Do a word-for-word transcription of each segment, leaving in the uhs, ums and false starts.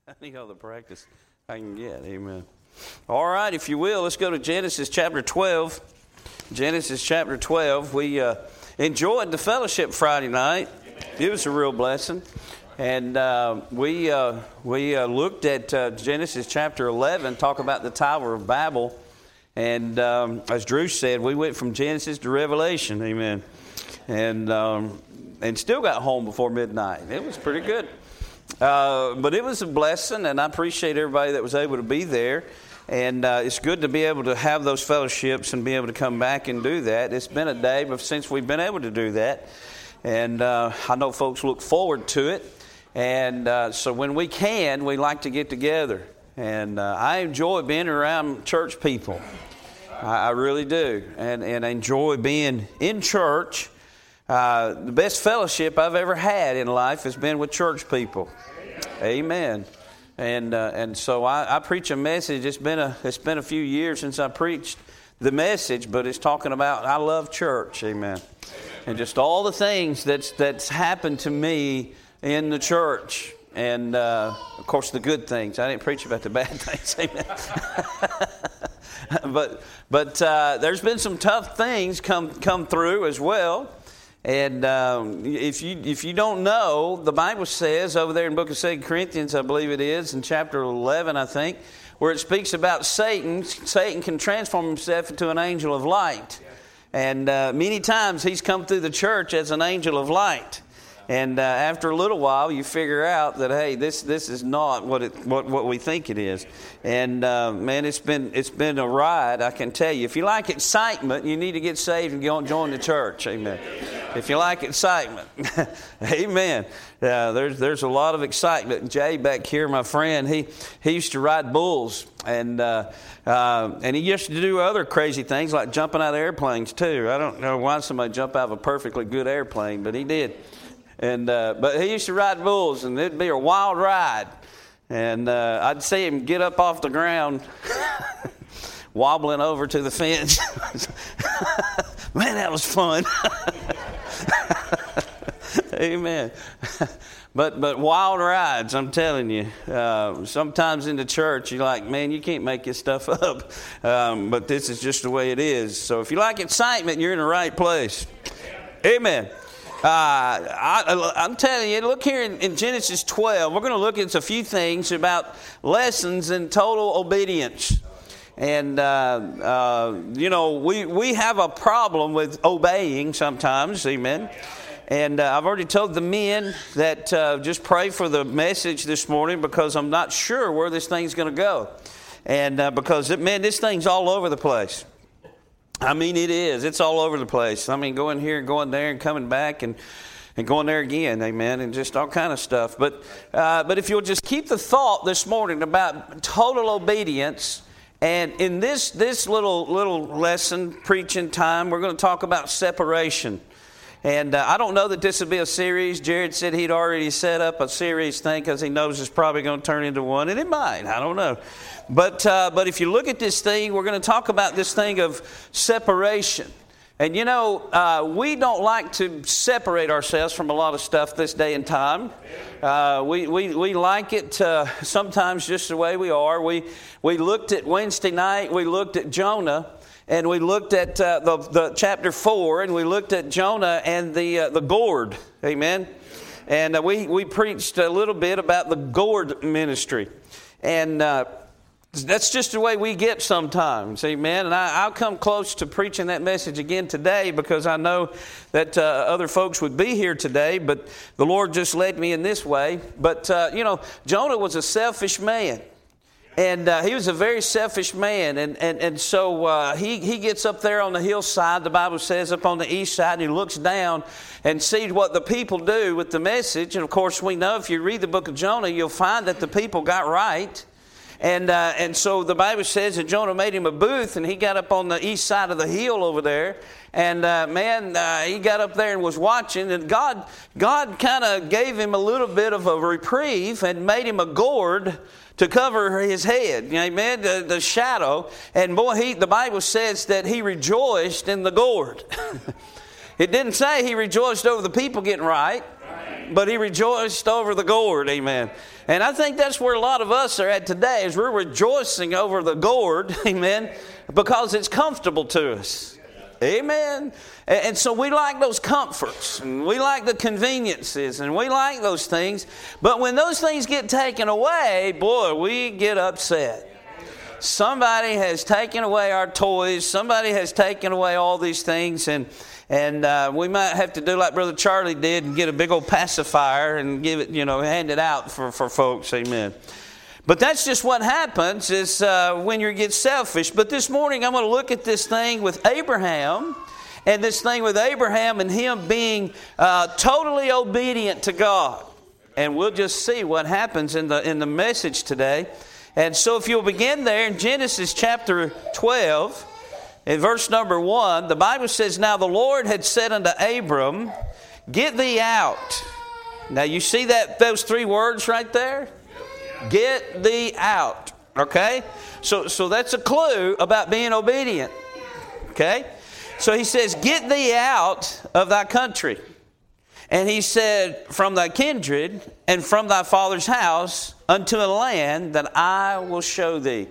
Any other practice I can get, amen. All right, if you will, let's go to Genesis chapter twelve. Genesis chapter twelve. We uh, enjoyed the fellowship Friday night. It was a real blessing. And uh, we uh, we uh, looked at uh, Genesis chapter eleven, talk about the Tower of Babel. And um, as Drew said, we went from Genesis to Revelation, amen. And um, and still got home before midnight. It was pretty good. Uh, but it was a blessing, and I appreciate everybody that was able to be there. And uh, it's good to be able to have those fellowships and be able to come back and do that. It's been a day since we've been able to do that. And uh, I know folks look forward to it. And uh, so when we can, we like to get together. And uh, I enjoy being around church people. I, I really do. And, and I enjoy being in church. Uh, the best fellowship I've ever had in life has been with church people. Amen. And uh, and so I, I preach a message. It's been a it's been a few years since I preached the message, but it's talking about I love church. Amen. And just all the things that's that's happened to me in the church, and uh, of course the good things. I didn't preach about the bad things. Amen. but but uh, there's been some tough things come come through as well. And um, if you if you don't know, the Bible says over there in the book of Second Corinthians, I believe it is, in chapter eleven, I think, where it speaks about Satan. Satan can transform himself into an angel of light. And uh, many times he's come through the church as an angel of light. And uh, after a little while, you figure out that, hey, this this is not what it what, what we think it is. And uh, man, it's been it's been a ride, I can tell you. If you like excitement, you need to get saved and go and join the church. Amen. If you like excitement, amen. Uh, there's there's a lot of excitement. Jay back here, my friend, he he used to ride bulls, and uh, uh, and he used to do other crazy things like jumping out of airplanes too. I don't know why somebody jumped out of a perfectly good airplane, but he did. And uh, but he used to ride bulls, and it'd be a wild ride. And uh, I'd see him get up off the ground, wobbling over to the fence. Man, that was fun. Amen. But but wild rides, I'm telling you. Uh, sometimes in the church, you're like, man, you can't make this stuff up. Um, but this is just the way it is. So if you like excitement, you're in the right place. Amen. Uh, I, I'm telling you, look here in, in Genesis twelve, we're going to look at a few things about lessons in total obedience. And, uh, uh, you know, we, we have a problem with obeying sometimes, amen. And uh, I've already told the men that uh, just pray for the message this morning because I'm not sure where this thing's going to go. And uh, because, it, man, this thing's all over the place. I mean, it is. It's all over the place. I mean, going here and going there and coming back and, and going there again, amen, and just all kind of stuff. But uh, but if you'll just keep the thought this morning about total obedience, and in this this little little lesson, preaching time, we're going to talk about separation. And uh, I don't know that this would be a series. Jared said he'd already set up a series thing because he knows it's probably going to turn into one, and it might. I don't know. But uh, but if you look at this thing, we're going to talk about this thing of separation. And you know, uh, we don't like to separate ourselves from a lot of stuff this day and time. Uh, we, we we like it uh, sometimes just the way we are. We we looked at Wednesday night. We looked at Jonah. And we looked at uh, the, the chapter four, and we looked at Jonah and the uh, the gourd, amen. And uh, we we preached a little bit about the gourd ministry, and uh, that's just the way we get sometimes, amen. And I, I'll come close to preaching that message again today because I know that uh, other folks would be here today, but the Lord just led me in this way. But uh, you know, Jonah was a selfish man. And uh, he was a very selfish man, and and and so uh, he he gets up there on the hillside. The Bible says up on the east side, and he looks down and sees what the people do with the message. And of course, we know if you read the book of Jonah, you'll find that the people got right. And uh, and so the Bible says that Jonah made him a booth, and he got up on the east side of the hill over there. And uh, man, uh, he got up there and was watching, and God God kind of gave him a little bit of a reprieve and made him a gourd to cover his head, amen, the, the shadow. And boy, he, the Bible says that he rejoiced in the gourd. It didn't say he rejoiced over the people getting right. but he rejoiced over the gourd. Amen. And I think that's where a lot of us are at today, is we're rejoicing over the gourd. Amen. Because it's comfortable to us. Amen. And so we like those comforts, and we like the conveniences, and we like those things. But when those things get taken away, boy, we get upset. Somebody has taken away our toys. Somebody has taken away all these things, and and uh, we might have to do like Brother Charlie did and get a big old pacifier and give it, you know, hand it out for, for folks. Amen. But that's just what happens is uh, when you get selfish. But this morning I'm going to look at this thing with Abraham, and this thing with Abraham and him being uh, totally obedient to God. And we'll just see what happens in the in the message today. And so if you'll begin there in Genesis chapter twelve, in verse number one, the Bible says, "Now the Lord had said unto Abram, Get thee out." Now you see that those three words right there? Get thee out. Okay? So, so that's a clue about being obedient. Okay? So he says, "Get thee out of thy country." And he said, "From thy kindred and from thy father's house unto a land that I will show thee."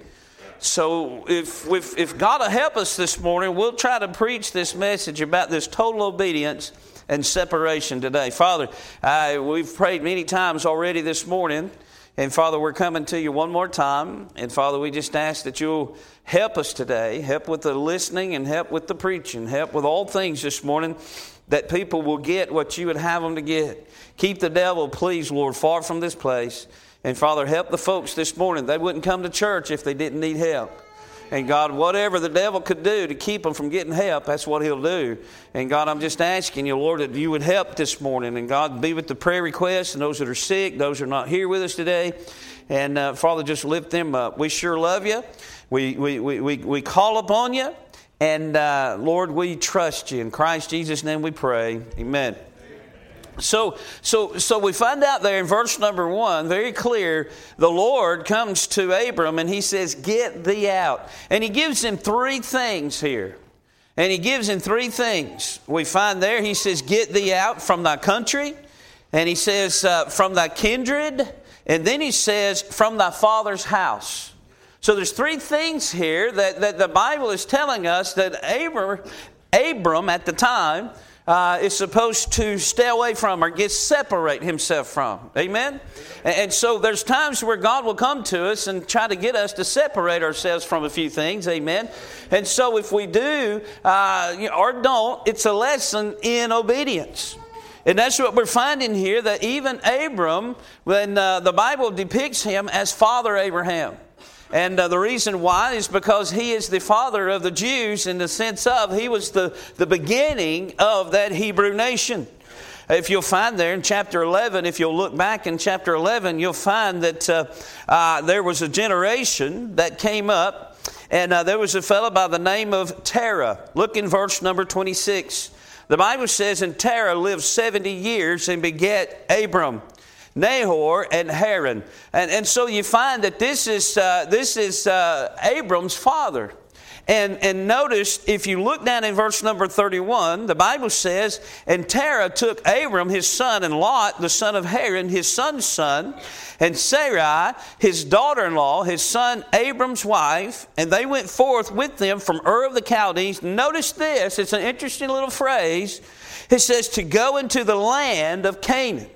So if, if, if God will help us this morning, we'll try to preach this message about this total obedience and separation today. Father, I, we've prayed many times already this morning. And Father, we're coming to you one more time. And Father, we just ask that you'll help us today. Help with the listening and help with the preaching. Help with all things this morning, that people will get what you would have them to get. Keep the devil, please, Lord, far from this place. And Father, help the folks this morning. They wouldn't come to church if they didn't need help. And God, whatever the devil could do to keep them from getting help, that's what he'll do. And God, I'm just asking you, Lord, that you would help this morning. And God, be with the prayer requests and those that are sick, those who are not here with us today. And uh, Father, just lift them up. We sure love you. We, we, we, we, we call upon you. And uh, Lord, we trust you. In Christ Jesus' name we pray. Amen. So, so, so we find out there in verse number one, very clear, the Lord comes to Abram and he says, "Get thee out." And he gives him three things here. And he gives him three things. We find there, he says, "Get thee out from thy country." And he says, uh, "From thy kindred." And then he says, "From thy father's house." So there's three things here that, that the Bible is telling us that Abram, Abram at the time, Uh, is supposed to stay away from or get separate himself from. Amen? And, and so there's times where God will come to us and try to get us to separate ourselves from a few things. Amen? And so if we do uh, or don't, it's a lesson in obedience. And that's what we're finding here, that even Abram, when uh, the Bible depicts him as Father Abraham. And uh, the reason why is because he is the father of the Jews, in the sense of he was the, the beginning of that Hebrew nation. If you'll find there in chapter eleven, if you'll look back in chapter eleven, you'll find that uh, uh, there was a generation that came up, and uh, there was a fellow by the name of Terah. Look in verse number twenty-six. The Bible says, "And Terah lived seventy years and begat Abram, Nahor, and Haran." And, and so you find that this is uh, this is uh, Abram's father. And, and notice, if you look down in verse number thirty-one, the Bible says, "And Terah took Abram his son, and Lot the son of Haran his son's son, and Sarai his daughter-in-law, his son Abram's wife, and they went forth with them from Ur of the Chaldees." Notice this, it's an interesting little phrase. It says, "to go into the land of Canaan.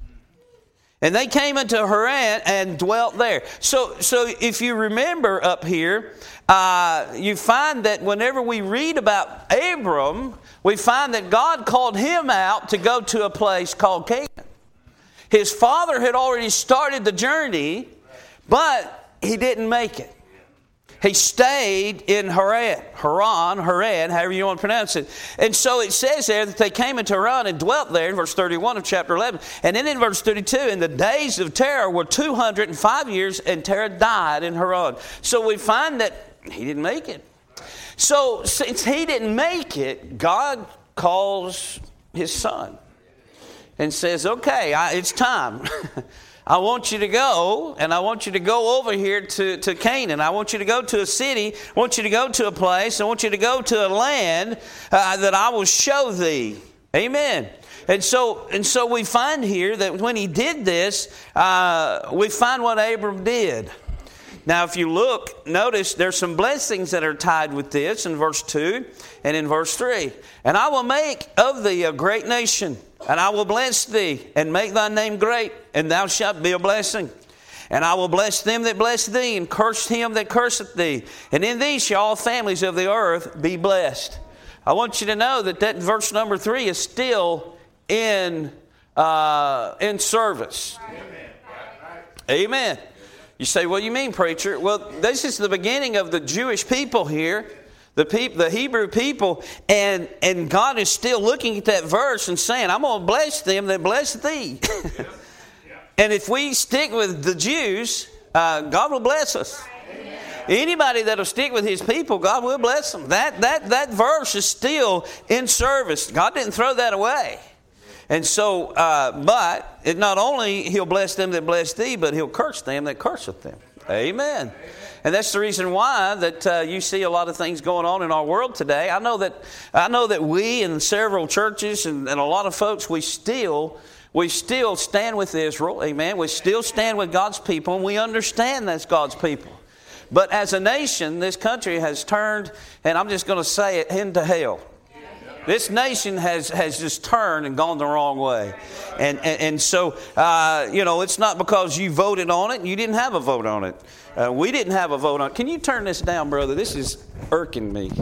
And they came into Haran and dwelt there." So, so if you remember up here, uh, you find that whenever we read about Abram, we find that God called him out to go to a place called Canaan. His father had already started the journey, but he didn't make it. He stayed in Haran, Haran, Haran, however you want to pronounce it. And so it says there that they came into Haran and dwelt there in verse thirty-one of chapter eleven. And then in verse thirty-two, "And the days of Terah were two hundred five years, and Terah died in Haran." So we find that he didn't make it. So since he didn't make it, God calls his son and says, "Okay, I, it's time." I want you to go, and I want you to go over here to, to Canaan. I want you to go to a city. I want you to go to a place. I want you to go to a land uh, that I will show thee. Amen. And so, and so we find here that when he did this, uh, we find what Abram did. Now, if you look, notice there's some blessings that are tied with this in verse two and in verse three. And I will make of thee a great nation, and I will bless thee, and make thy name great, and thou shalt be a blessing. And I will bless them that bless thee, and curse him that curseth thee. And in thee shall all families of the earth be blessed. I want you to know that that verse number three is still in uh, in service. Amen. Amen. You say, what do you mean, preacher? Well, this is the beginning of the Jewish people here, the peop, the Hebrew people, and, and God is still looking at that verse and saying, I'm going to bless them that bless thee. Yeah. Yeah. And if we stick with the Jews, uh, God will bless us. Amen. Anybody that will stick with His people, God will bless them. That, that, that verse is still in service. God didn't throw that away. And so, uh, but it not only He'll bless them that bless thee, but He'll curse them that curseth them. Amen. Amen. And that's the reason why that uh, you see a lot of things going on in our world today. I know that I know that we in several churches and, and a lot of folks, we still we still stand with Israel. Amen. We still stand with God's people, and we understand that's God's people. But as a nation, this country has turned, and I'm just going to say it, into hell. This nation has, has just turned and gone the wrong way. And, and, and so, uh, you know, it's not because you voted on it. You didn't have a vote on it. Uh, we didn't have a vote on it. Can you turn this down, brother? This is irking me.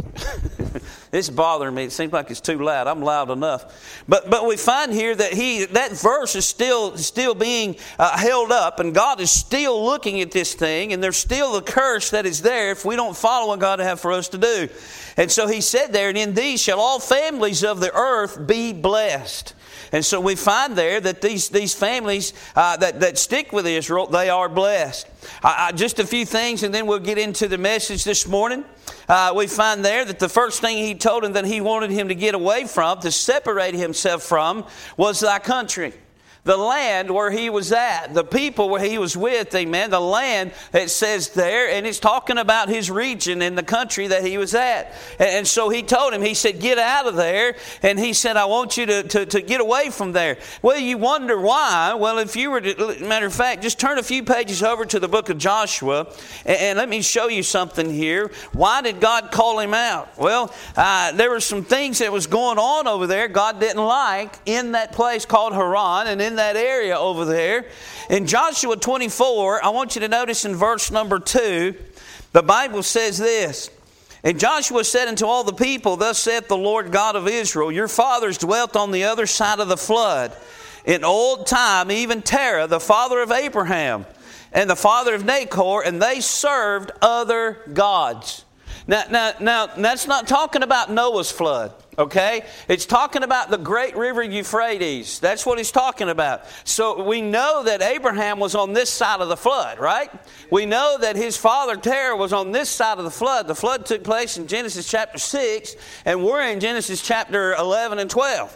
This is bothering me. It seems like it's too loud. I'm loud enough. But but we find here that he that verse is still still being uh, held up, and God is still looking at this thing, and there's still the curse that is there if we don't follow what God has for us to do. And so He said there, and in these shall all families of the earth be blessed. And so we find there that these, these families uh, that, that stick with Israel, they are blessed. Uh, uh, just a few things, and then we'll get into the message this morning. Uh, we find there that the first thing He told him that He wanted him to get away from, to separate himself from, was thy country. The land where he was at, the people where he was with, amen, the land, it says there, and it's talking about his region and the country that he was at. And so He told him, He said, get out of there. And He said, I want you to, to, to get away from there. Well, you wonder why. Well, if you were to, matter of fact, just turn a few pages over to the book of Joshua, and, and let me show you something here. Why did God call him out? Well, uh, there were some things that was going on over there God didn't like in that place called Haran, and in in that area over there. In Joshua twenty-four, I want you to notice in verse number two, the Bible says this. And Joshua said unto all the people, thus saith the Lord God of Israel, your fathers dwelt on the other side of the flood. In old time, even Terah, the father of Abraham, and the father of Nahor, and they served other gods. Now, now, now, that's not talking about Noah's flood, okay? It's talking about the great river Euphrates. That's what he's talking about. So we know that Abraham was on this side of the flood, right? We know that his father Terah was on this side of the flood. The flood took place in Genesis chapter six, and we're in Genesis chapter eleven and twelve.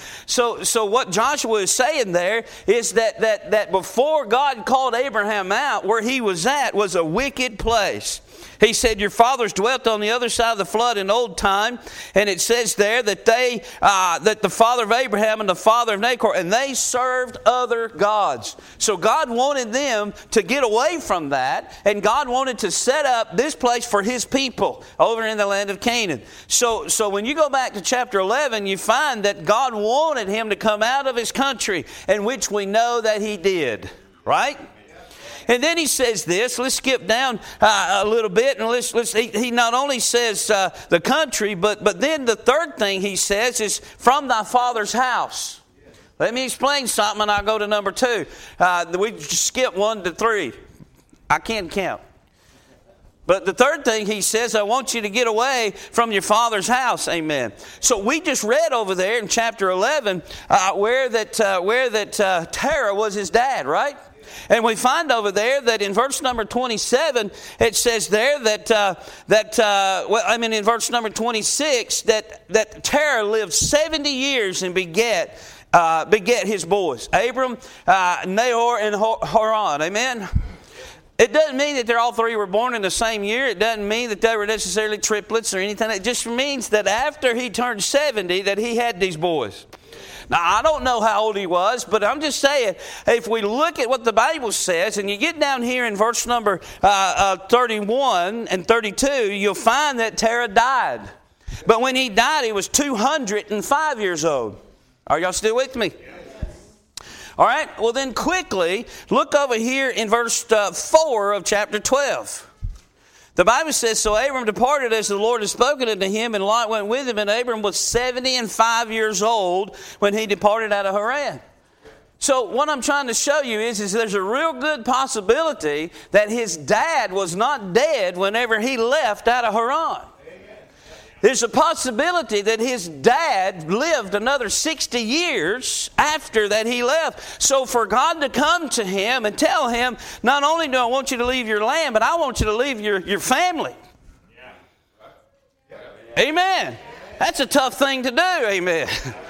so, so what Joshua is saying there is that, that, that before God called Abraham out, where he was at was a wicked place. He said, your fathers dwelt on the other side of the flood in old time. And it says there that they, uh, that the father of Abraham and the father of Nahor, and they served other gods. So God wanted them to get away from that. And God wanted to set up this place for His people over in the land of Canaan. So, so when you go back to chapter eleven, you find that God wanted him to come out of his country, in which we know that he did. Right? And then he says this. Let's skip down uh, a little bit, and let's let's. He, he not only says uh, the country, but but then the third thing he says is from thy father's house. Let me explain something, and I'll go to number two. Uh, we skip one to three. I can't count. But the third thing he says, I want you to get away from your father's house. Amen. So we just read over there in chapter eleven uh, where that uh, where that uh, Terah was his dad, right? And we find over there that in verse number twenty-seven, it says there that, uh, that uh, well, I mean in verse number twenty-six, that, that Terah lived seventy years and beget, uh, beget his boys, Abram, uh, Nahor, and Haran. Amen? It doesn't mean that they're all three were born in the same year. It doesn't mean that they were necessarily triplets or anything. It just means that after he turned seventy, that he had these boys. Now, I don't know how old he was, but I'm just saying, if we look at what the Bible says, and you get down here in verse number uh, uh, thirty-one and thirty-two, you'll find that Terah died. But when he died, he was two hundred five years old. Are y'all still with me? All right, well then quickly, look over here in verse uh, four of chapter twelve. The Bible says, so Abram departed as the Lord had spoken unto him, and Lot went with him, and Abram was seventy and five years old when he departed out of Haran. So what I'm trying to show you is, is there's a real good possibility that his dad was not dead whenever he left out of Haran. There's a possibility that his dad lived another sixty years after that he left. So for God to come to him and tell him, not only do I want you to leave your land, but I want you to leave your, your family. Amen. That's a tough thing to do. Amen.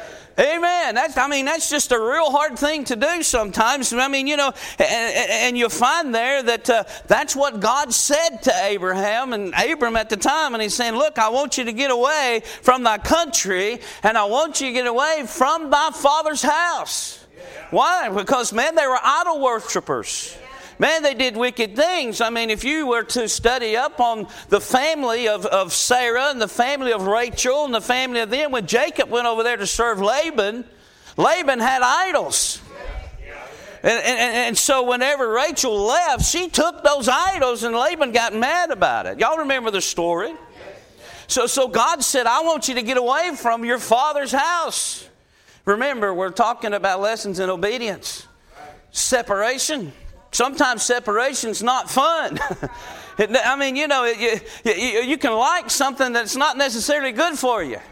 Amen. That's, I mean, that's just a real hard thing to do sometimes. I mean, you know, and, and you'll find there that uh, that's what God said to Abraham and Abram at the time. And he's saying, look, I want you to get away from thy country, and I want you to get away from thy father's house. Why? Because, man, they were idol worshipers. Man, they did wicked things. I mean, if you were to study up on the family of, of Sarah and the family of Rachel and the family of them, when Jacob went over there to serve Laban, Laban had idols. And, and, and so whenever Rachel left, she took those idols, and Laban got mad about it. Y'all remember the story? So, so God said, I want you to get away from your father's house. Remember, we're talking about lessons in obedience. Separation. Sometimes separation's not fun. I mean, you know, you, you, you can like something that's not necessarily good for you.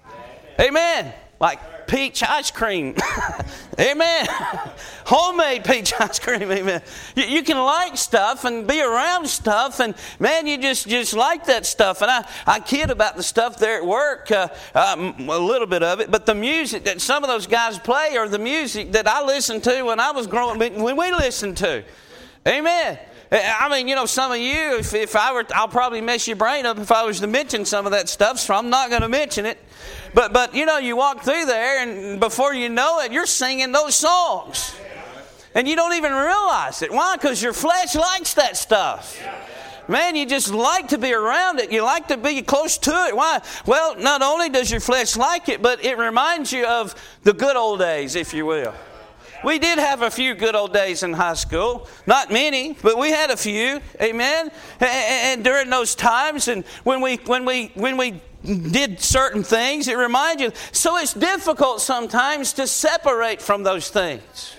Amen. Like peach ice cream. Amen. Homemade peach ice cream. Amen. You, you can like stuff and be around stuff, and man, you just, just like that stuff. And I, I kid about the stuff there at work, uh, um, a little bit of it, but the music that some of those guys play are the music that I listened to when I was growing, when we listened to. Amen. I mean, you know, some of you, if, if I were, I'll probably mess your brain up if I was to mention some of that stuff, so I'm not going to mention it. But, but you know, you walk through there, and before you know it, you're singing those songs. And you don't even realize it. Why? Because your flesh likes that stuff. Man, you just like to be around it. You like to be close to it. Why? Well, not only does your flesh like it, but it reminds you of the good old days, if you will. We did have a few good old days in high school. Not many, but we had a few. Amen. And during those times, and when we when we when we did certain things, it reminds you. So it's difficult sometimes to separate from those things.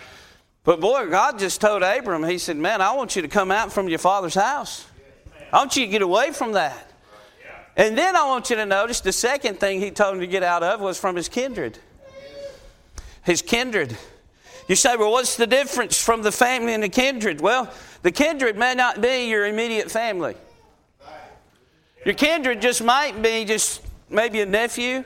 But boy, God just told Abram, he said, man, I want you to come out from your father's house. I want you to get away from that. And then I want you to notice the second thing he told him to get out of was from his kindred. His kindred. You say, well, what's the difference from the family and the kindred? Well, the kindred may not be your immediate family. Your kindred just might be just maybe a nephew.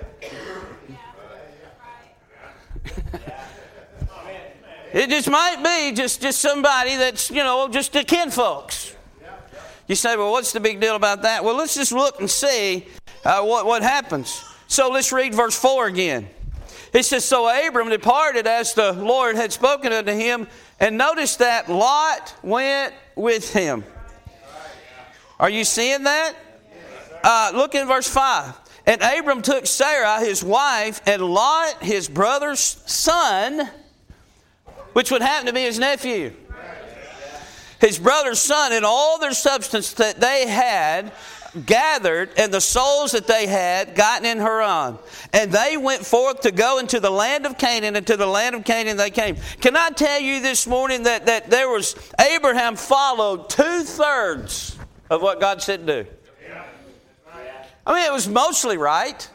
It just might be just, just somebody that's, you know, just the kinfolks. You say, well, what's the big deal about that? Well, let's just look and see uh, what, what happens. So let's read verse four again. It says, so Abram departed as the Lord had spoken unto him, and notice that Lot went with him. Are you seeing that? Uh, look in verse five. And Abram took Sarah, his wife, and Lot, his brother's son, which would happen to be his nephew. His brother's son, and all their substance that they had gathered, and the souls that they had gotten in Haran. And they went forth to go into the land of Canaan, and to the land of Canaan they came. Can I tell you this morning that, that there was, Abraham followed two-thirds of what God said to do. I mean, it was mostly right.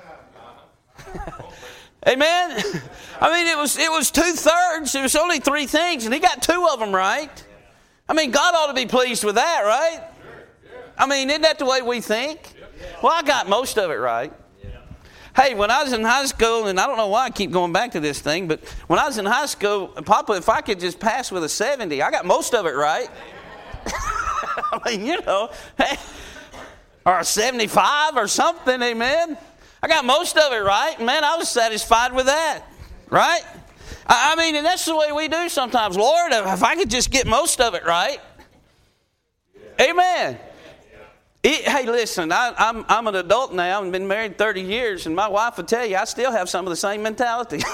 Amen? I mean, it was it was two-thirds. It was only three things, and he got two of them right. I mean, God ought to be pleased with that, right? I mean, isn't that the way we think? Well, I got most of it right. Hey, when I was in high school, and I don't know why I keep going back to this thing, but when I was in high school, Papa, if I could just pass with a seventy, I got most of it right. I mean, you know, hey, or a seventy-five or something, amen. I got most of it right, and man, I was satisfied with that. Right? I mean, and that's the way we do sometimes. Lord, if I could just get most of it right. Amen. It, hey, listen, I, I'm I'm an adult now and been married thirty years, and my wife will tell you I still have some of the same mentality.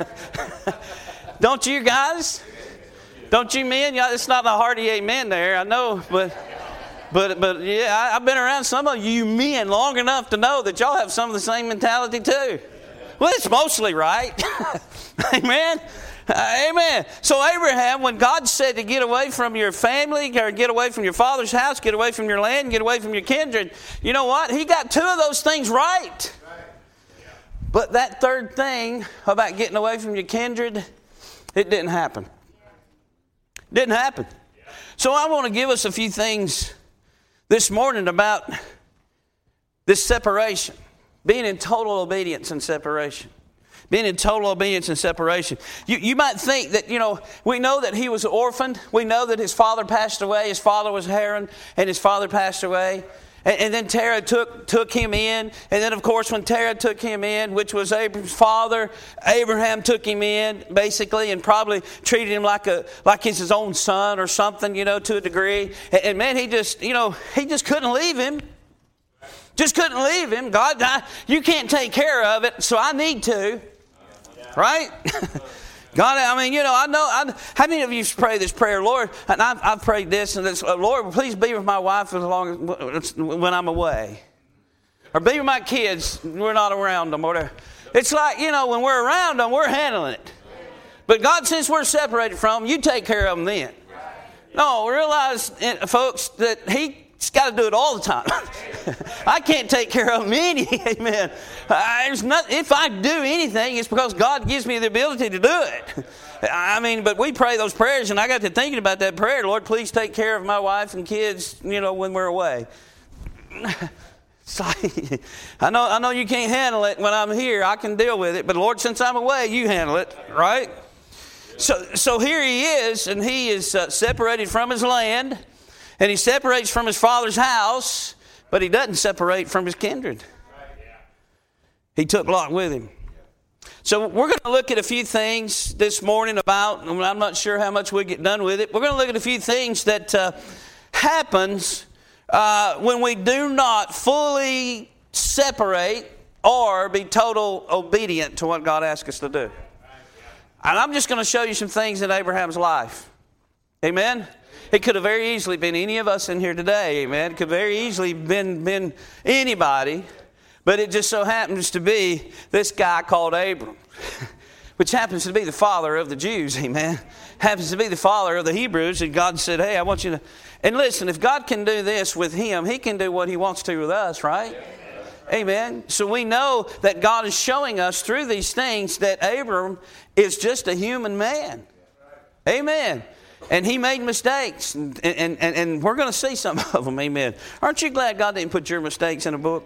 Don't you guys? Don't you men? It's not a hearty amen there, I know, but but but yeah, I, I've been around some of you men long enough to know that y'all have some of the same mentality too. Well, it's mostly right. Amen. Uh, amen. So Abraham, when God said to get away from your family, or get away from your father's house, get away from your land, get away from your kindred, you know what? He got two of those things right. But that third thing about getting away from your kindred, it didn't happen. Didn't happen. So I want to give us a few things this morning about this separation. Being in total obedience and separation. Being in total obedience and separation. You, you might think that, you know, we know that he was orphaned. We know that his father passed away. His father was Haran, and his father passed away. And, and then Terah took, took him in. And then, of course, when Terah took him in, which was Abraham's father, Abraham took him in, basically, and probably treated him like a like he's his own son or something, you know, to a degree. And, and man, he just, you know, he just couldn't leave him. Just couldn't leave him. God, I, you can't take care of it, so I need to. Right? God, I mean, you know, I know. I, how many of you pray this prayer, Lord? And I've, I've prayed this and this. Lord, please be with my wife as long as when I'm away, or be with my kids when we're not around them. Or it's like, you know, when we're around them, we're handling it. But God, since we're separated from them, you take care of them then. No, realize, folks, that He. He's got to do it all the time. I can't take care of them any. Amen. Uh, there's not, if I do anything, it's because God gives me the ability to do it. I mean, but we pray those prayers, and I got to thinking about that prayer. Lord, please take care of my wife and kids, you know, when we're away. Like, I know, I know you can't handle it when I'm here. I can deal with it. But Lord, since I'm away, you handle it, right? So, so here he is, and he is uh, separated from his land. And he separates from his father's house, but he doesn't separate from his kindred. He took Lot with him. So we're going to look at a few things this morning about, and I'm not sure how much we get done with it. We're going to look at a few things that uh, happens uh, when we do not fully separate or be total obedient to what God asks us to do. And I'm just going to show you some things in Abraham's life. Amen? It could have very easily been any of us in here today, amen. It could very easily been been anybody, but it just so happens to be this guy called Abram, which happens to be the father of the Jews, amen. Happens to be the father of the Hebrews, and God said, hey, I want you to... And listen, if God can do this with him, He can do what He wants to with us, right? Amen. So we know that God is showing us through these things that Abram is just a human man. Amen. And he made mistakes, and, and, and, and we're going to see some of them, amen. Aren't you glad God didn't put your mistakes in a book?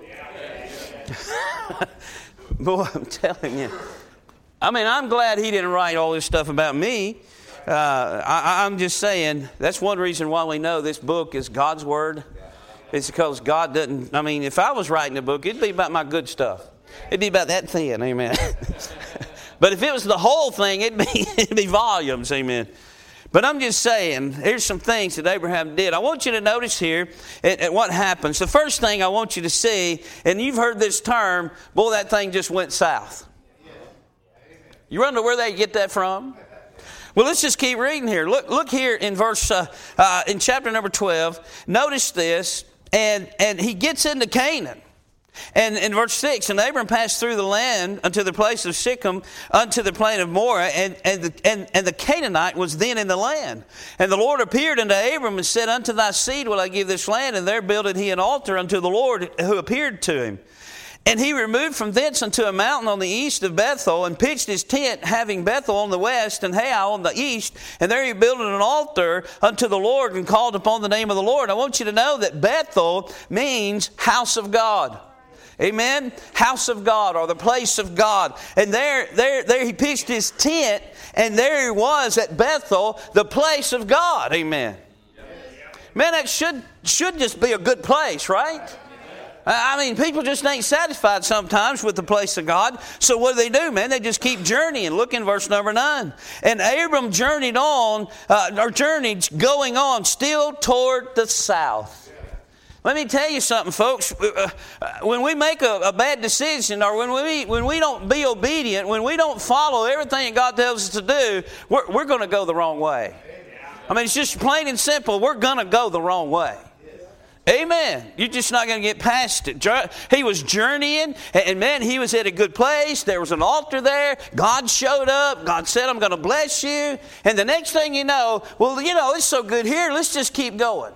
Boy, I'm telling you. I mean, I'm glad He didn't write all this stuff about me. Uh, I, I'm just saying, that's one reason why we know this book is God's Word. It's because God doesn't, I mean, if I was writing a book, it'd be about my good stuff. It'd be about that thin, amen. But if it was the whole thing, it'd be, it'd be volumes, amen. But I'm just saying, here's some things that Abraham did. I want you to notice here at, at what happens. The first thing I want you to see, and you've heard this term, boy, that thing just went south. You wonder where they get that from? Well, let's just keep reading here. Look, look here in verse, uh, uh, in chapter number twelve. Notice this, and and he gets into Canaan. And in verse six, and Abram passed through the land unto the place of Shechem, unto the plain of Moreh, and, and, the, and, and the Canaanite was then in the land. And the Lord appeared unto Abram and said, unto thy seed will I give this land. And there builded he an altar unto the Lord who appeared to him. And he removed from thence unto a mountain on the east of Bethel, and pitched his tent, having Bethel on the west and Hai on the east. And there he built an altar unto the Lord, and called upon the name of the Lord. I want you to know that Bethel means house of God. Amen? House of God, or the place of God. And there, there, there he pitched his tent, and there he was at Bethel, the place of God. Amen. Man, that should, should just be a good place, right? I mean, people just ain't satisfied sometimes with the place of God. So what do they do, man? They just keep journeying. Look in verse number nine. And Abram journeyed on, uh, or journeyed going on still toward the south. Let me tell you something, folks. When we make a, a bad decision, or when we when we don't be obedient, when we don't follow everything that God tells us to do, we're, we're going to go the wrong way. I mean, it's just plain and simple. We're going to go the wrong way. Amen. You're just not going to get past it. He was journeying, and man, he was at a good place. There was an altar there. God showed up. God said, I'm going to bless you. And the next thing you know, well, you know, it's so good here. Let's just keep going.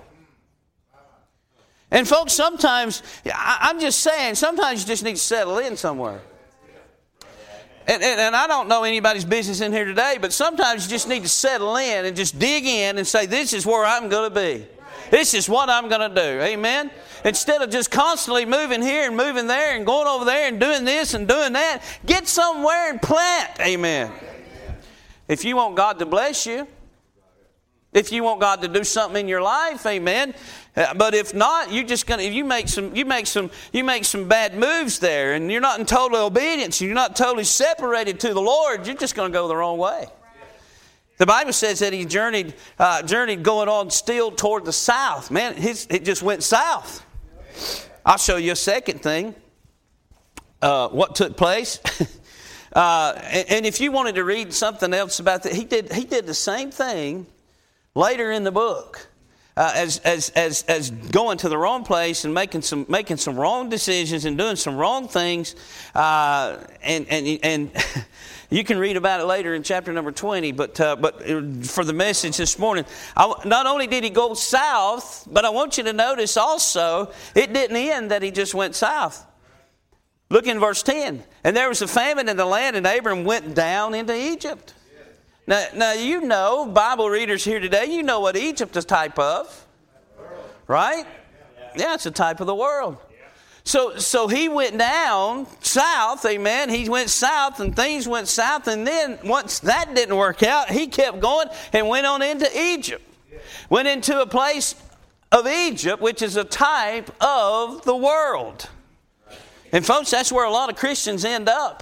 And folks, sometimes, I'm just saying, sometimes you just need to settle in somewhere. And, and, and I don't know anybody's business in here today, but sometimes you just need to settle in and just dig in and say, this is where I'm going to be. This is what I'm going to do. Amen? Instead of just constantly moving here and moving there and going over there and doing this and doing that, get somewhere and plant. Amen. If you want God to bless you, if you want God to do something in your life, amen. But if not, you're just gonna. If you make some, you make some, you make some bad moves there, and you're not in total obedience, you're not totally separated to the Lord. You're just going to go the wrong way. The Bible says that he journeyed, uh, journeyed going on still toward the south. Man, his, it just went south. I'll show you a second thing. Uh, what took place? uh, and, and if you wanted to read something else about that, he did. He did the same thing later in the book. Uh, as as as as going to the wrong place and making some making some wrong decisions and doing some wrong things, uh, and and and you can read about it later in chapter number twenty. But uh, but for the message this morning, I, not only did he go south, but I want you to notice also it didn't end that he just went south. Look in verse ten. And there was a famine in the land, and Abram went down into Egypt. Now, now, you know, Bible readers here today, you know what Egypt is a type of. Right? Yeah, it's a type of the world. So so he went down south, amen. He went south and things went south. And then once that didn't work out, he kept going and went on into Egypt. Went into a place of Egypt, which is a type of the world. And folks, that's where a lot of Christians end up.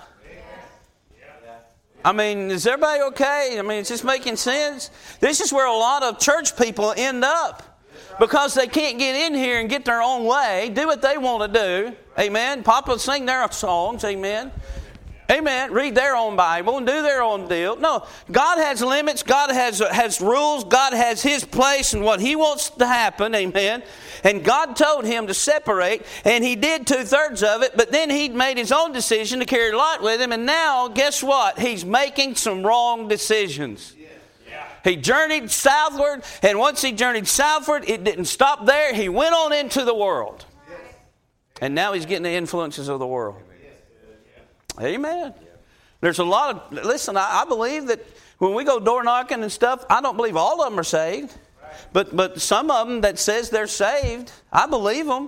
I mean, is everybody okay? I mean, is this making sense? This is where a lot of church people end up because they can't get in here and get their own way, do what they want to do. Amen. Papa sing their songs. Amen. Amen. Read their own Bible and do their own deal. No, God has limits. God has has rules. God has His place and what He wants to happen. Amen. And God told him to separate, and he did two-thirds of it, but then he'd made his own decision to carry Lot with him, and now, guess what? He's making some wrong decisions. He journeyed southward, and once he journeyed southward, it didn't stop there. He went on into the world. And now he's getting the influences of the world. Amen. There's a lot of, listen, I, I believe that when we go door knocking and stuff, I don't believe all of them are saved. But but some of them that says they're saved, I believe them.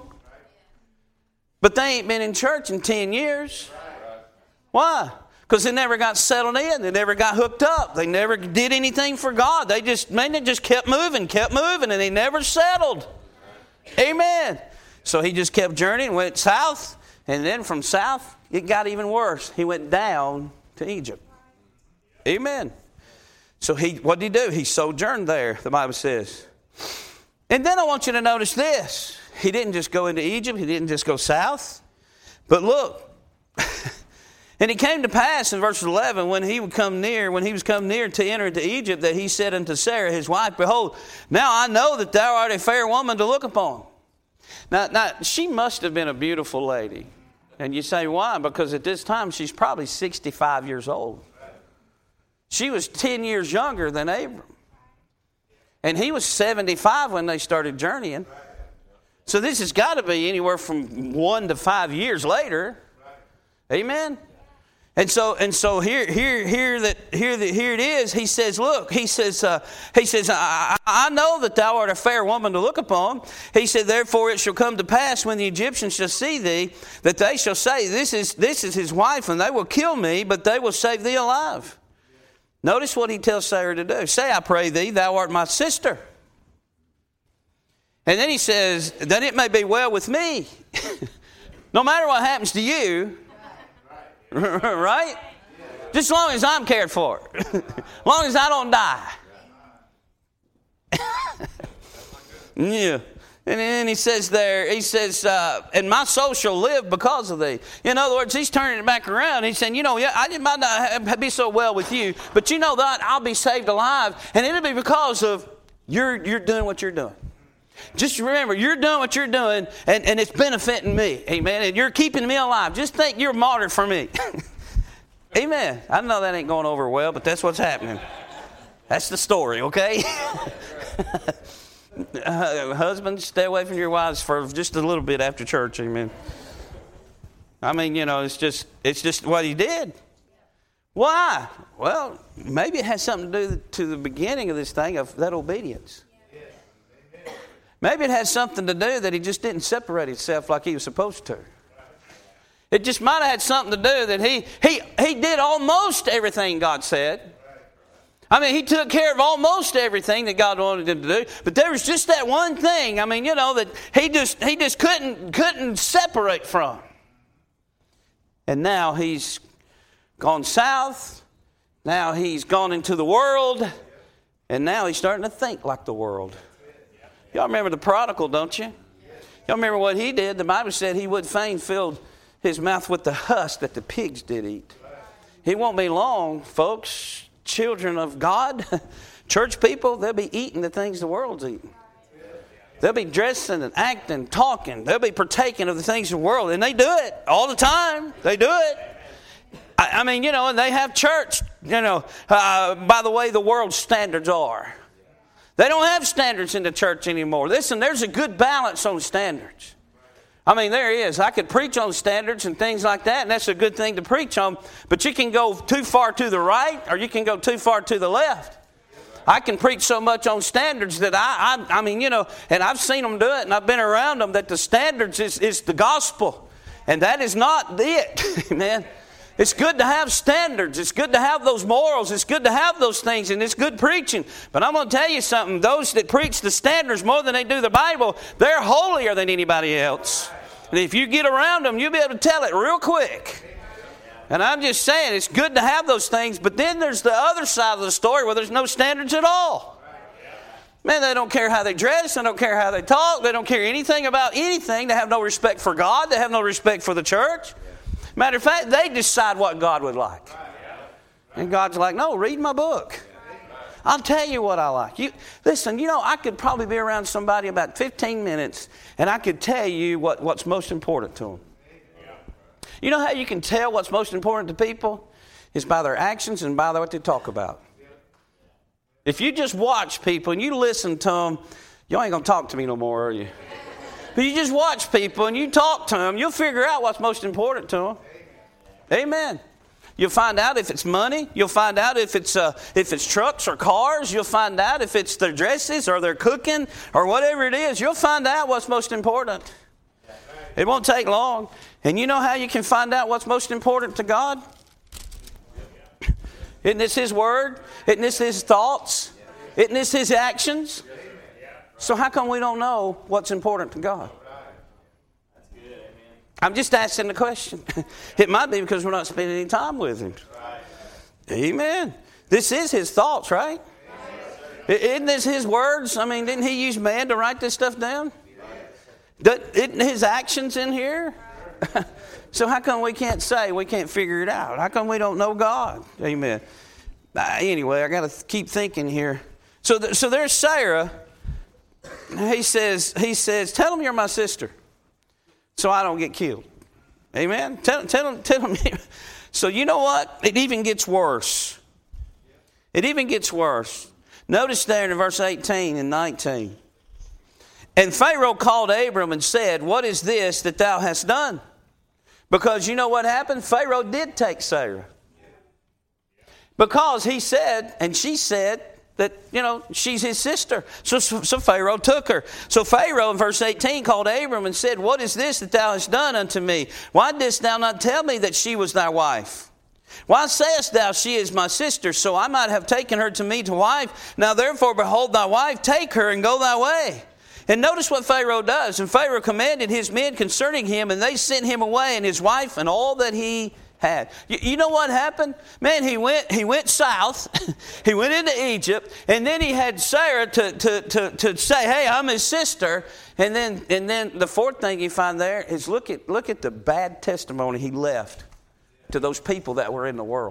But they ain't been in church in ten years. Why? Because they never got settled in. They never got hooked up. They never did anything for God. They just, man, they just kept moving, kept moving, and they never settled. Amen. So he just kept journeying, went south, and then from south, it got even worse. He went down to Egypt. Amen. So he, what did he do? He sojourned there, the Bible says. And then I want you to notice this. He didn't just go into Egypt. He didn't just go south. But look. And it came to pass in verse eleven, when he would come near, when he was come near to enter into Egypt, that he said unto Sarah, his wife, Behold, now I know that thou art a fair woman to look upon. Now, now she must have been a beautiful lady. And you say, why? Because at this time, she's probably sixty-five years old. She was ten years younger than Abram. And he was seventy-five when they started journeying. So this has got to be anywhere from one to five years later. Amen? And so, and so here, here, here, that, here, that, here it is. He says, "Look," he says, uh, "He says, I, I know that thou art a fair woman to look upon." He said, "Therefore it shall come to pass when the Egyptians shall see thee, that they shall say, This is this is his wife, and they will kill me, but they will save thee alive." Notice what he tells Sarah to do. "Say, I pray thee, thou art my sister." And then he says, "That it may be well with me." No matter what happens to you, right? Just as long as I'm cared for. As long as I don't die. Yeah. And then he says there, he says, uh, and my soul shall live because of thee. In other words, he's turning it back around. He's saying, you know, yeah, I might not be so well with you, but you know that I'll be saved alive. And it'll be because of you're, you're doing what you're doing. Just remember, you're doing what you're doing, and, and it's benefiting me. Amen. And you're keeping me alive. Just think you're a martyr for me. Amen. I know that ain't going over well, but that's what's happening. That's the story, okay? Uh, husbands, stay away from your wives for just a little bit after church. Amen. I mean, you know, it's just it's just what he did. Why? Well, maybe it has something to do to the beginning of this thing of that obedience. Maybe it has something to do that he just didn't separate himself like he was supposed to. It just might have had something to do that he he he did almost everything God said. I mean, he took care of almost everything that God wanted him to do, but there was just that one thing. I mean, you know, that he just he just couldn't couldn't separate from. And now he's gone south. Now he's gone into the world, and now he's starting to think like the world. Y'all remember the prodigal, don't you? Y'all remember what he did? The Bible said he would fain fill his mouth with the husk that the pigs did eat. He won't be long, folks. Children of God, church people, they'll be eating the things the world's eating. They'll be dressing and acting, talking. They'll be partaking of the things of the world. And they do it all the time. They do it. I, I mean, you know, and they have church, you know, uh, by the way the world's standards are. They don't have standards in the church anymore. Listen, there's a good balance on standards. I mean, there is. I could preach on standards and things like that, and that's a good thing to preach on. But you can go too far to the right, or you can go too far to the left. I can preach so much on standards that I, I, I mean, you know, and I've seen them do it, and I've been around them, that the standards is, is the gospel. And that is not it, man. It's good to have standards. It's good to have those morals. It's good to have those things, and it's good preaching. But I'm going to tell you something. Those that preach the standards more than they do the Bible, they're holier than anybody else. And if you get around them, you'll be able to tell it real quick. And I'm just saying, it's good to have those things, but then there's the other side of the story where there's no standards at all. Man, they don't care how they dress. They don't care how they talk. They don't care anything about anything. They have no respect for God. They have no respect for the church. Matter of fact, they decide what God would like. And God's like, no, read my book. I'll tell you what I like. You listen, you know, I could probably be around somebody about fifteen minutes, and I could tell you what, what's most important to them. You know how you can tell what's most important to people? Is by their actions and by what they talk about. If you just watch people and you listen to them, you ain't going to talk to me no more, are you? But you just watch people and you talk to them, you'll figure out what's most important to them. Amen. You'll find out if it's money. You'll find out if it's uh, if it's trucks or cars. You'll find out if it's their dresses or their cooking or whatever it is. You'll find out what's most important. It won't take long. And you know how you can find out what's most important to God? Isn't this His Word? Isn't this His thoughts? Isn't this His actions? So how come we don't know what's important to God? I'm just asking the question. It might be because we're not spending any time with Him. Amen. This is His thoughts, right? Isn't this His words? I mean, didn't He use man to write this stuff down? Isn't His actions in here? So how come we can't say, we can't figure it out? How come we don't know God? Amen. Uh, anyway, I got to keep thinking here. So, th- so there's Sarah. He says, he says, tell him you're my sister, so I don't get killed. Amen. Tell, tell him, tell him. So you know what? It even gets worse. It even gets worse. Notice there in verse eighteen and nineteen. And Pharaoh called Abram and said, what is this that thou hast done? Because you know what happened? Pharaoh did take Sarah. Because he said, and she said, that, you know, she's his sister. So, so, so Pharaoh took her. So Pharaoh in verse eighteen called Abram and said, what is this that thou hast done unto me? Why didst thou not tell me that she was thy wife? Why sayest thou, she is my sister, so I might have taken her to me to wife? Now therefore, behold thy wife, take her and go thy way. And notice what Pharaoh does. And Pharaoh commanded his men concerning him, and they sent him away and his wife and all that he had. You, you know what happened? Man, he went he went south. He went into Egypt, and then he had Sarah to, to, to, to say, hey, I'm his sister. And then and then the fourth thing you find there is look at look at the bad testimony he left to those people that were in the world.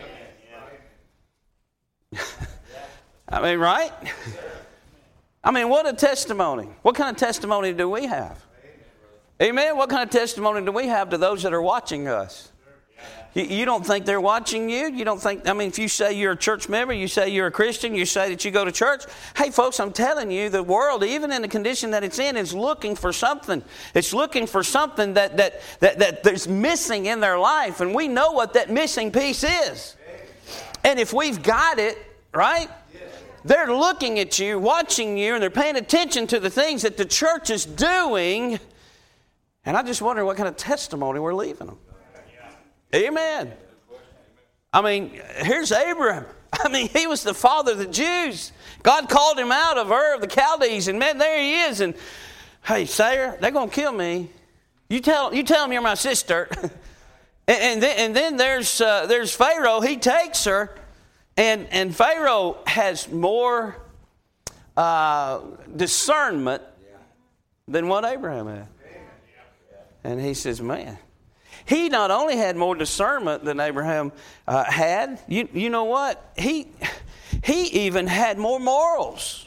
I mean, right? I mean, what a testimony. What kind of testimony do we have? Amen. What kind of testimony do we have to those that are watching us? You, you don't think they're watching you? You don't think, I mean, if you say you're a church member, you say you're a Christian, you say that you go to church. Hey, folks, I'm telling you, the world, even in the condition that it's in, is looking for something. It's looking for something that, that, that, that there's missing in their life. And we know what that missing piece is. And if we've got it, right? They're looking at you, watching you, and they're paying attention to the things that the church is doing. And I just wonder what kind of testimony we're leaving them. Amen. I mean, here's Abraham. I mean, he was the father of the Jews. God called him out of Ur of the Chaldees, and man, there he is. And hey, Sarah, they're going to kill me. You tell, you tell them you're my sister. and, and then, and then there's uh, there's Pharaoh. He takes her. And, and Pharaoh has more uh, discernment than what Abraham had. And he says, man, he not only had more discernment than Abraham uh, had, you, you know what? He, he even had more morals.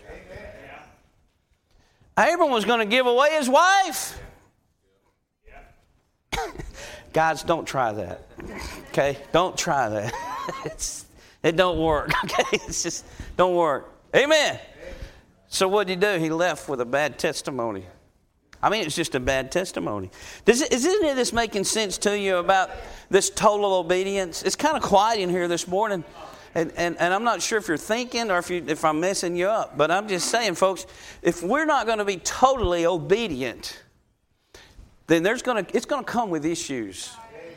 Abraham was going to give away his wife. Guys, don't try that. Okay? Don't try that. It's, It don't work, okay? It's just, don't work. Amen. So what did he do? He left with a bad testimony. I mean, it's just a bad testimony. Does it, isn't it this making sense to you about this total obedience? It's kind of quiet in here this morning. And, and, and I'm not sure if you're thinking or if, you, if I'm messing you up. But I'm just saying, folks, if we're not going to be totally obedient, then there's going to, it's going to come with issues.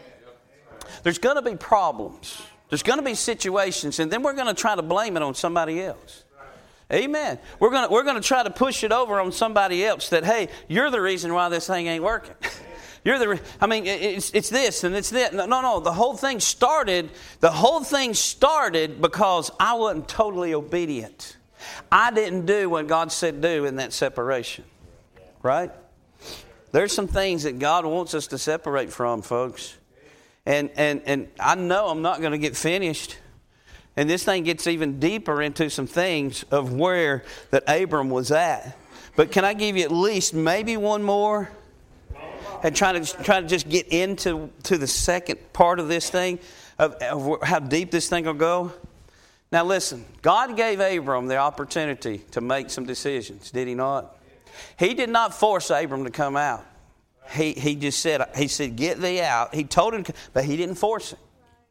There's going to be problems. There's going to be situations, and then we're going to try to blame it on somebody else. Amen. We're going to, we're going to try to push it over on somebody else that, hey, you're the reason why this thing ain't working. You're the, re- I mean, it's, it's this and it's that. No, no, no. The whole thing started, the whole thing started because I wasn't totally obedient. I didn't do what God said do in that separation. Right? There's some things that God wants us to separate from, folks. And and and I know I'm not going to get finished. And this thing gets even deeper into some things of where that Abram was at. But can I give you at least maybe one more? And try to try to just get into to the second part of this thing, of, of how deep this thing will go. Now listen, God gave Abram the opportunity to make some decisions, did He not? He did not force Abram to come out. He he just said, he said, get thee out. He told him, but he didn't force it.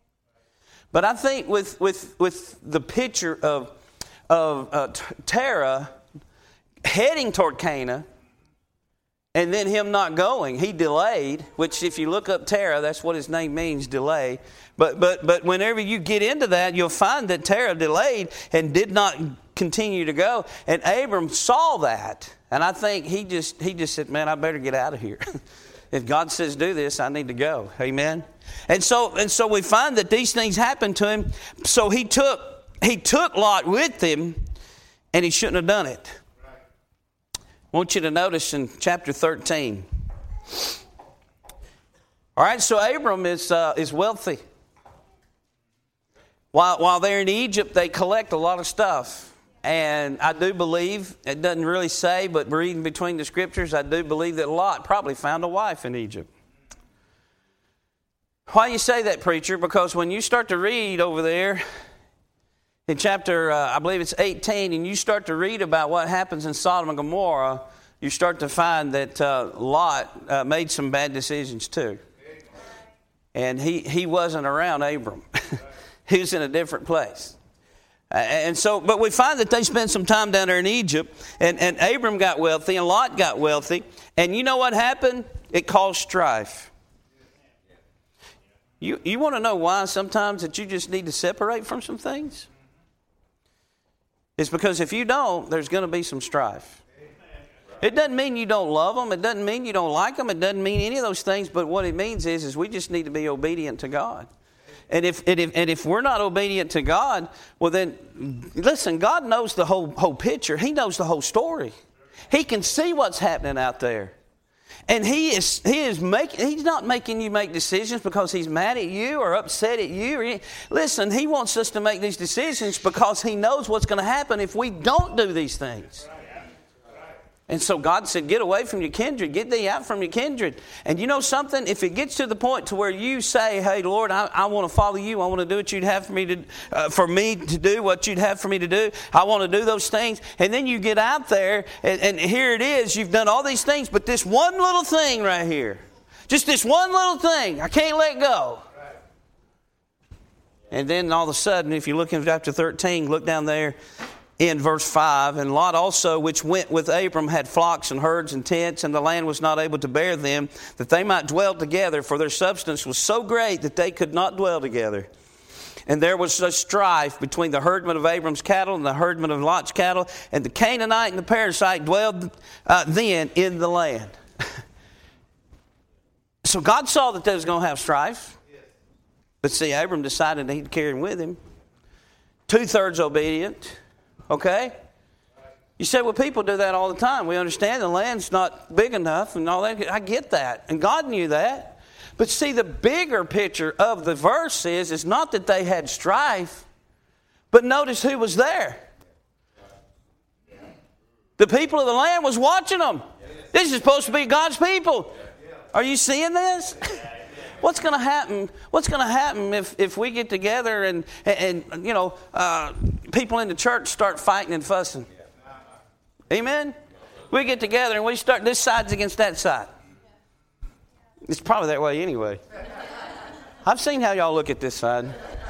But I think with with with the picture of of uh, Terah heading toward Canaan, and then him not going, he delayed. Which, if you look up Terah, that's what his name means, delay. But but but whenever you get into that, you'll find that Terah delayed and did not continue to go. And Abram saw that. And I think he just he just said, man, I better get out of here. If God says do this, I need to go. Amen. And so and so we find that these things happened to him. So he took he took Lot with him, and he shouldn't have done it. I want you to notice in chapter thirteen. All right, so Abram is uh, is wealthy. While while they're in Egypt, they collect a lot of stuff. And I do believe, it doesn't really say, but reading between the scriptures, I do believe that Lot probably found a wife in Egypt. Why you say that, preacher? Because when you start to read over there in chapter, uh, I believe it's eighteen, and you start to read about what happens in Sodom and Gomorrah, you start to find that uh, Lot uh, made some bad decisions too. And he, he wasn't around Abram. He was in a different place. And so, but we find that they spent some time down there in Egypt, and, and Abram got wealthy, and Lot got wealthy. And you know what happened? It caused strife. You, you want to know why sometimes that you just need to separate from some things? It's because if you don't, there's going to be some strife. It doesn't mean you don't love them. It doesn't mean you don't like them. It doesn't mean any of those things. But what it means is, is we just need to be obedient to God. And if, and if and if we're not obedient to God, well then, listen, God knows the whole whole picture. He knows the whole story. He can see what's happening out there. And he is he is making he's not making you make decisions because he's mad at you or upset at you. Or listen, he wants us to make these decisions because he knows what's going to happen if we don't do these things. And so God said, get away from your kindred. Get thee out from your kindred. And you know something? If it gets to the point to where you say, hey, Lord, I, I want to follow you. I want to do what you'd have for me to uh, for me to do, what you'd have for me to do. I want to do those things. And then you get out there, and, and here it is. You've done all these things, but this one little thing right here, just this one little thing, I can't let go. And then all of a sudden, if you look in chapter thirteen, look down there, in verse five, and Lot also, which went with Abram, had flocks and herds and tents, and the land was not able to bear them, that they might dwell together, for their substance was so great that they could not dwell together. And there was a strife between the herdmen of Abram's cattle and the herdmen of Lot's cattle, and the Canaanite and the Perizzite dwelled uh, then in the land. So God saw that they was going to have strife. But see, Abram decided that he'd carry him with him. Two-thirds obedient. Okay? You say, well, people do that all the time. We understand the land's not big enough and all that. I get that. And God knew that. But see, the bigger picture of the verse is, is not that they had strife, but notice who was there. The people of the land was watching them. This is supposed to be God's people. Are you seeing this? What's going to happen? What's going to happen if, if we get together and, and, and you know, uh, people in the church start fighting and fussing? Amen? We get together and we start, this side's against that side. It's probably that way anyway. I've seen how y'all look at this side.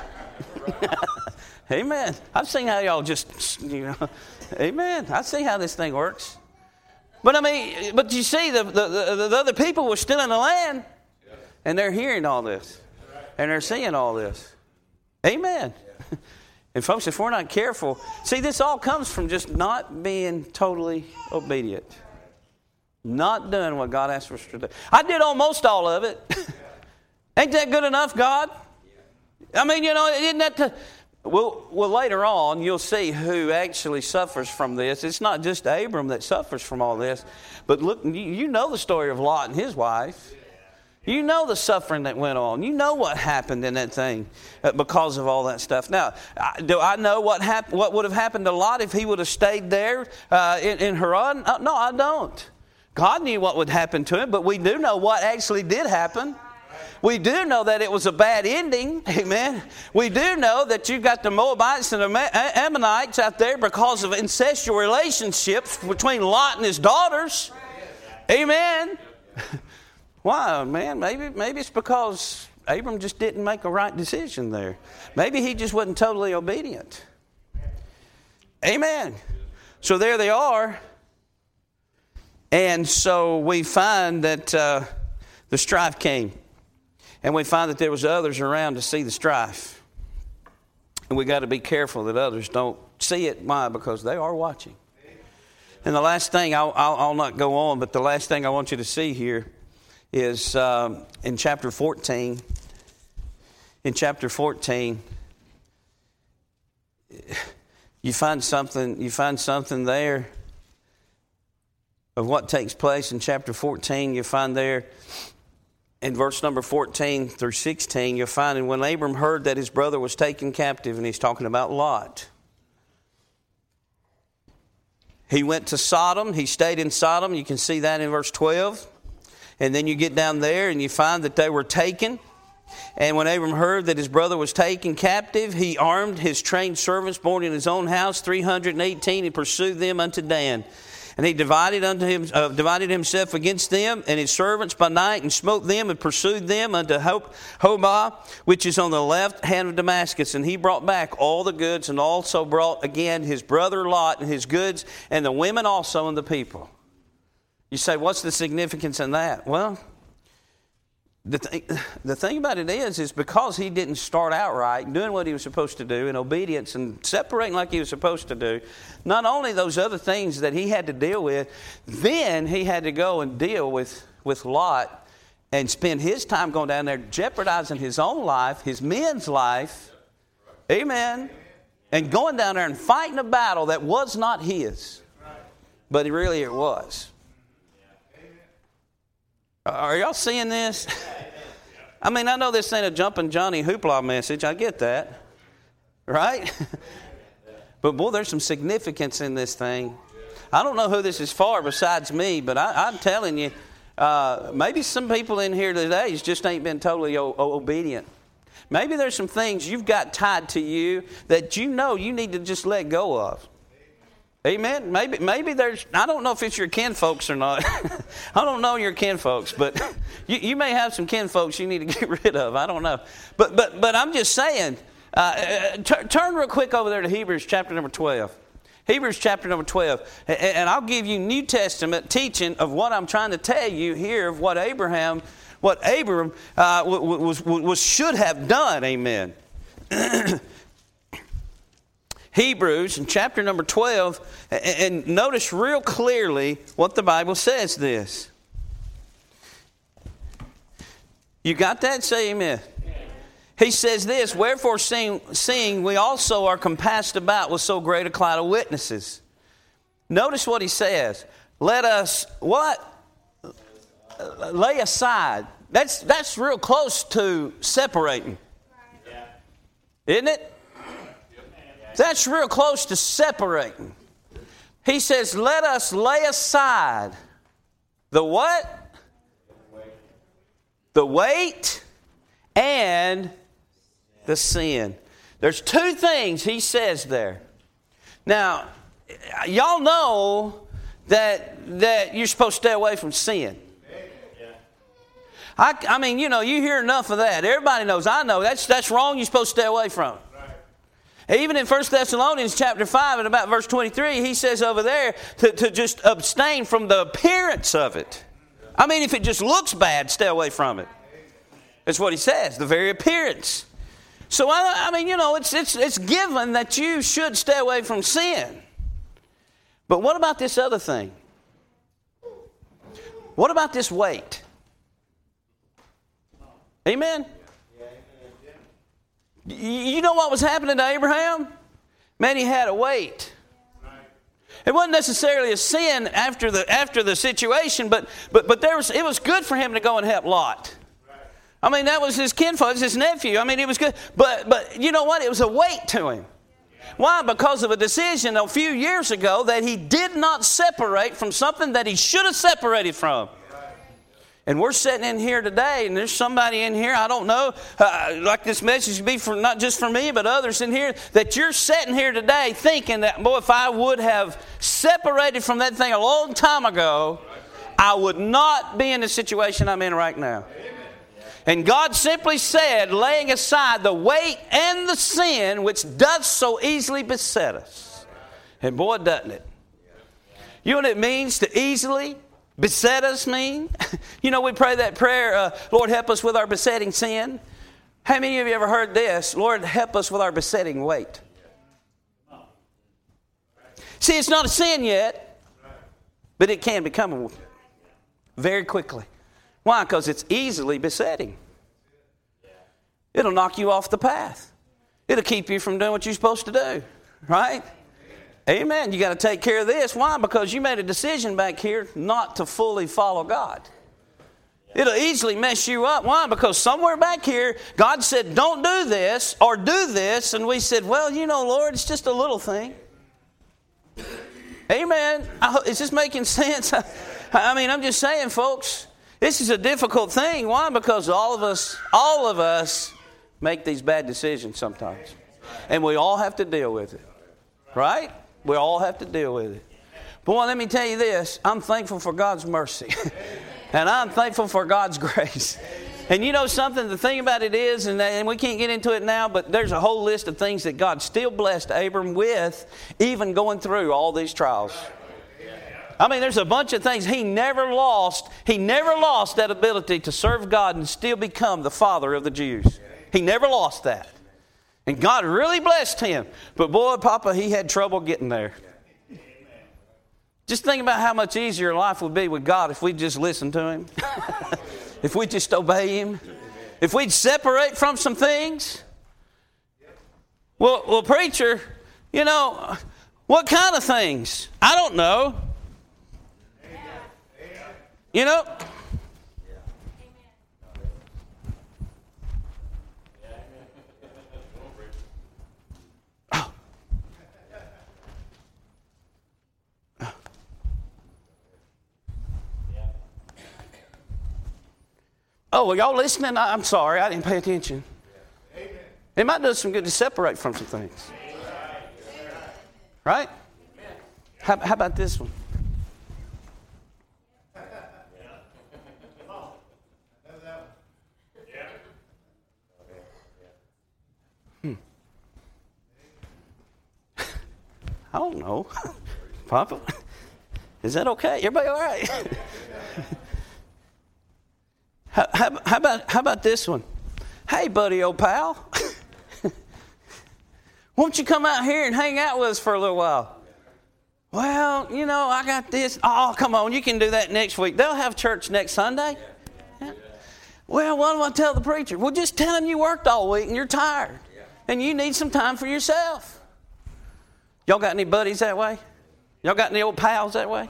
Amen. I've seen how y'all just, you know, amen. I see how this thing works. But I mean, but you see, the, the, the, the other people were still in the land. And they're hearing all this. And they're seeing all this. Amen. And folks, if we're not careful, see, this all comes from just not being totally obedient. Not doing what God asked us to do. I did almost all of it. Ain't that good enough, God? I mean, you know, isn't that the... Well, well, later on, you'll see who actually suffers from this. It's not just Abram that suffers from all this. But look, you know the story of Lot and his wife. You know the suffering that went on. You know what happened in that thing because of all that stuff. Now, do I know what hap- what would have happened to Lot if he would have stayed there uh, in, in Haran? Uh, no, I don't. God knew what would happen to him, but we do know what actually did happen. We do know that it was a bad ending. Amen. We do know that you've got the Moabites and the Ammonites out there because of incestual relationships between Lot and his daughters. Amen. Why, man? Maybe maybe it's because Abram just didn't make a right decision there. Maybe he just wasn't totally obedient. Amen. So there they are. And so we find that uh, the strife came. And we find that there was others around to see the strife. And we got to be careful that others don't see it. Why? Because they are watching. And the last thing, I'll, I'll, I'll not go on, but the last thing I want you to see here is um, in chapter fourteen. In chapter fourteen, you find something. You find something there of what takes place in chapter fourteen. You find there in verse number fourteen through sixteen. You'll find, and when Abram heard that his brother was taken captive, and he's talking about Lot. He went to Sodom. He stayed in Sodom. You can see that in verse twelve. And then you get down there and you find that they were taken. And when Abram heard that his brother was taken captive, he armed his trained servants born in his own house, three hundred eighteen, and pursued them unto Dan. And he divided unto him, uh, divided himself against them and his servants by night, and smote them and pursued them unto Hobah, which is on the left hand of Damascus. And he brought back all the goods, and also brought again his brother Lot and his goods, and the women also and the people. You say, what's the significance in that? Well, The, th- the thing about it is, is because he didn't start out right, doing what he was supposed to do in obedience and separating like he was supposed to do, not only those other things that he had to deal with, then he had to go and deal with, with Lot and spend his time going down there jeopardizing his own life, his men's life, amen, and going down there and fighting a battle that was not his, but really it was. Are y'all seeing this? I mean, I know this ain't a jumping Johnny hoopla message. I get that. Right? But boy, there's some significance in this thing. I don't know who this is for besides me, but I, I'm telling you, uh, maybe some people in here today just ain't been totally o- obedient. Maybe there's some things you've got tied to you that you know you need to just let go of. Amen. Maybe maybe there's, I don't know if it's your kinfolks or not. I don't know your kinfolks, but you, you may have some kinfolks you need to get rid of. I don't know. But but but I'm just saying, uh, t- turn real quick over there to Hebrews chapter number twelve. Hebrews chapter number twelve. And, and I'll give you New Testament teaching of what I'm trying to tell you here of what Abraham, what Abram uh, was, was, was should have done. Amen. Hebrews in chapter number twelve, and notice real clearly what the Bible says this. You got that? Say amen. He says this, wherefore seeing, seeing we also are compassed about with so great a cloud of witnesses. Notice what he says. Let us, what? Lay aside. That's, that's real close to separating. Isn't it? That's real close to separating. He says, let us lay aside the what? The weight and the sin. There's two things he says there. Now, y'all know that, that you're supposed to stay away from sin. I, I mean, you know, you hear enough of that. Everybody knows, I know, that's, that's wrong, you're supposed to stay away from it. Even in First Thessalonians chapter five and about verse twenty-three, he says over there to, to just abstain from the appearance of it. I mean, if it just looks bad, stay away from it. That's what he says, the very appearance. So, I, I mean, you know, it's, it's, it's given that you should stay away from sin. But what about this other thing? What about this weight? Amen? You know what was happening to Abraham? Man, he had a weight. It wasn't necessarily a sin after the after the situation, but but but there was it was good for him to go and help Lot. I mean, that was his kinfolk, his nephew. I mean, it was good. But but you know what? It was a weight to him. Why? Because of a decision a few years ago that he did not separate from something that he should have separated from. And we're sitting in here today, and there's somebody in here, I don't know, uh, like this message would be for not just for me, but others in here, that you're sitting here today thinking that, boy, if I would have separated from that thing a long time ago, I would not be in the situation I'm in right now. And God simply said, laying aside the weight and the sin which does so easily beset us. And boy, doesn't it. You know what it means to easily beset us mean? You know, we pray that prayer, uh, Lord, help us with our besetting sin. How many of you ever heard this? Lord, help us with our besetting weight. See, it's not a sin yet, but it can become one very quickly. Why? Because it's easily besetting. It'll knock you off the path. It'll keep you from doing what you're supposed to do. Right? Amen. You got to take care of this. Why? Because you made a decision back here not to fully follow God. It'll easily mess you up. Why? Because somewhere back here, God said, don't do this or do this. And we said, well, you know, Lord, it's just a little thing. Amen. I, is this making sense? I mean, I'm just saying, folks, this is a difficult thing. Why? Because all of us, all of us make these bad decisions sometimes. And we all have to deal with it. Right? We all have to deal with it. Boy, let me tell you this. I'm thankful for God's mercy. And I'm thankful for God's grace. And you know something? The thing about it is, and, and we can't get into it now, but there's a whole list of things that God still blessed Abram with, even going through all these trials. I mean, there's a bunch of things. He never lost. He never lost that ability to serve God and still become the father of the Jews. He never lost that. And God really blessed him. But boy, Papa, he had trouble getting there. Just think about how much easier life would be with God if we just listened to him. If we just obey him. If we'd separate from some things. Well, well, preacher, you know, what kind of things? I don't know. You know? Oh. Oh, are y'all listening? I'm sorry, I didn't pay attention. It might do some good to separate from some things. Right? How, how about this one? Hmm. I don't know. Papa, is that okay? Everybody all right? how, how, how about how about this one? Hey, buddy, old pal. Won't you come out here and hang out with us for a little while? Well, you know, I got this. Oh, come on, you can do that next week. They'll have church next Sunday. Yeah. Well, what do I tell the preacher? Well, just tell him you worked all week and you're tired. And you need some time for yourself. Y'all got any buddies that way? Y'all got any old pals that way?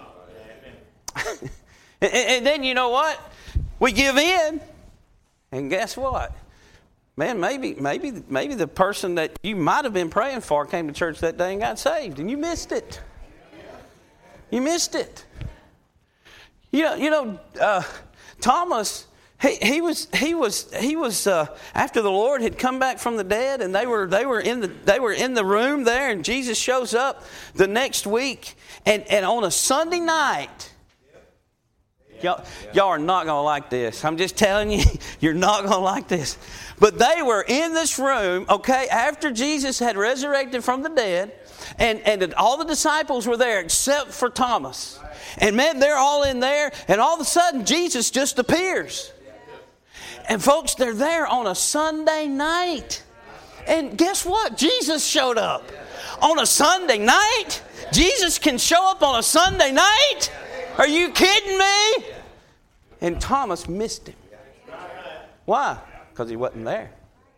and, and then you know what? We give in. And guess what? Man, maybe maybe maybe the person that you might have been praying for came to church that day and got saved, and you missed it. You missed it. You know, you know, uh, Thomas. He he was he was he was uh, after the Lord had come back from the dead, and they were they were in the they were in the room there, and Jesus shows up the next week, and and on a Sunday night. Y'all, y'all are not going to like this. I'm just telling you, you're not going to like this. But they were in this room, okay, after Jesus had resurrected from the dead, and, and all the disciples were there except for Thomas. And man, they're all in there, and all of a sudden, Jesus just appears. And folks, they're there on a Sunday night. And guess what? Jesus showed up. On a Sunday night? Jesus can show up on a Sunday night? Are you kidding me? And Thomas missed him. Why? Because he wasn't there.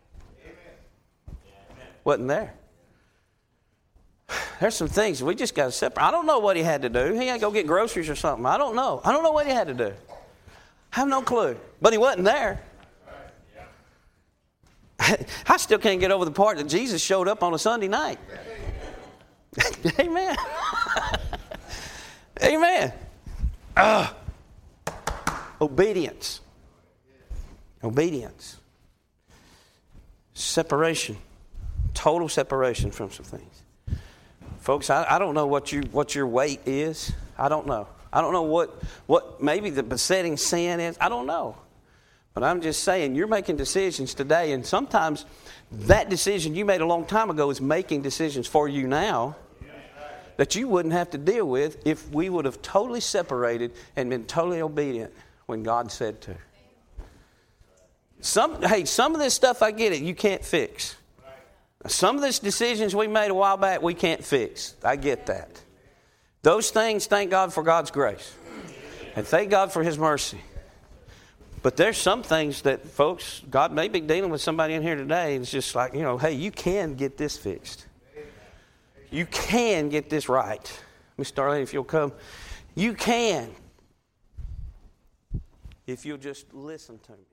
Wasn't there. There's some things we just got to separate. I don't know what he had to do. He had to go get groceries or something. I don't know. I don't know what he had to do. I have no clue. But he wasn't there. I still can't get over the part that Jesus showed up on a Sunday night. Amen. Amen. Uh, obedience. Obedience. Separation. Total separation from some things. Folks, I, I don't know what you what your weight is. I don't know. I don't know what, what maybe the besetting sin is. I don't know. But I'm just saying, you're making decisions today, and sometimes that decision you made a long time ago is making decisions for you now that you wouldn't have to deal with if we would have totally separated and been totally obedient when God said to. Some, hey, some of this stuff, I get it, you can't fix. Some of these decisions we made a while back, we can't fix. I get that. Those things, thank God for God's grace. And thank God for His mercy. But there's some things that, folks, God may be dealing with somebody in here today. And it's just like, you know, hey, you can get this fixed. You can get this right. Miss Darlene, if you'll come. You can. If you'll just listen to me.